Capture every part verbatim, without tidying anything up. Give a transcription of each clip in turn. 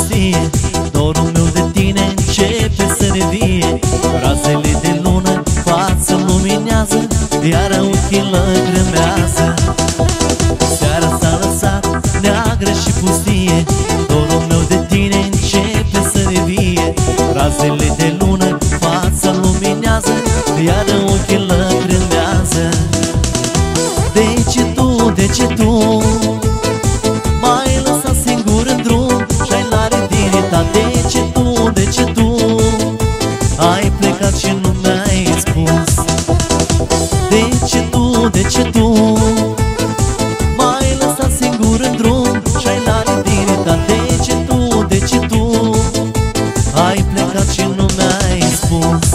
pustie, dorul meu de tine începe să revie. Razele de lună față luminează, iar ochii lăcrimează. Seara s-a lăsat neagră și pustie, dorul meu de tine începe să revie. Razele de lună fața luminează, iar ochii lăcrimează. De ce tu, de ce tu m-ai lăsat singur în drum și-ai la redirita? De ce tu, de ce tu ai plecat și nu mi-ai spus? De ce tu, de ce tu m-ai lăsat singur în drum și-ai la redirita? De ce tu, de ce tu ai plecat și nu mi-ai spus?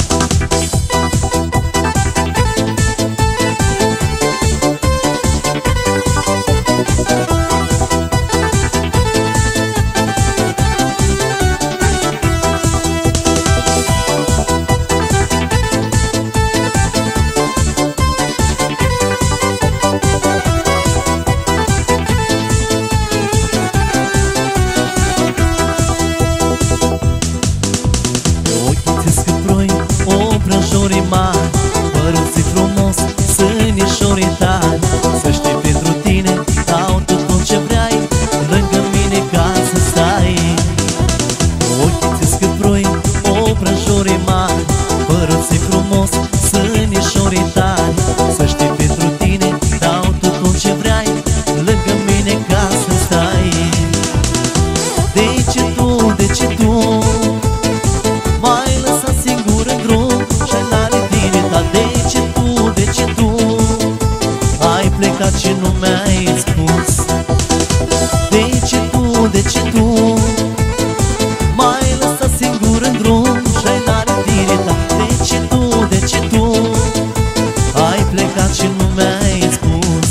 Obrăjorii mari, părul ți frumos, sânișorii tari. Să știi, pentru tine dau tot ce vrei, lângă mine ca să stai. Ochii ți scâprui, obrăjorii mari, părul ți frumos, sânișorii tari. Să știi, pentru tine dau tot ce vrei, lângă mine ca să stai. De ce tu, de ce tu m-ai lăsat singur în drum și-ai la redirita? De ce tu, de ce tu ai plecat și nu mi-ai spus? De ce tu, de ce tu m-ai lăsat singur în drum și-ai la redirita? De ce tu, de ce tu ai plecat și nu mi-ai spus?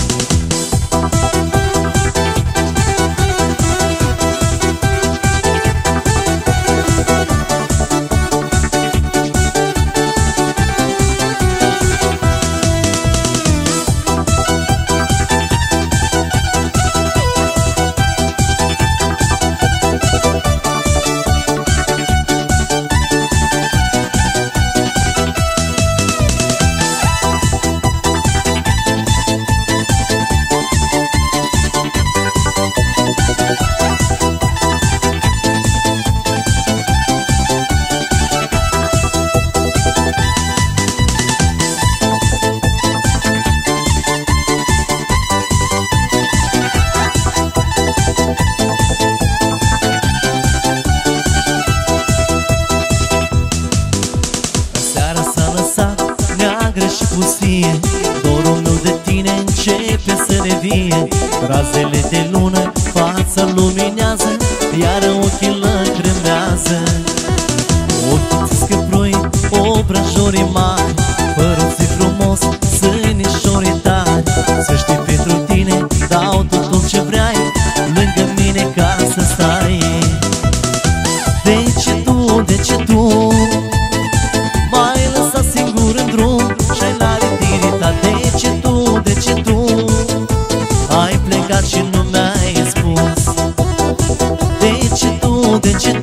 Neagră și pustie, dorul meu de tine începe să revie. Razele de lună fața luminează, iar ochii lăcrimează. Ochii ți scâprui, obrăjorii mari, părul ți frumos, sânișorii tari. Să știi, pentru tine dau tot ce vrei, lângă mine ca să stai. De ce tu, de ce tu m-ai lăsat singur în drum și-ai la redirita? De ce tu, de ce tu ai plecat și nu mi-ai spus? De ce tu, de ce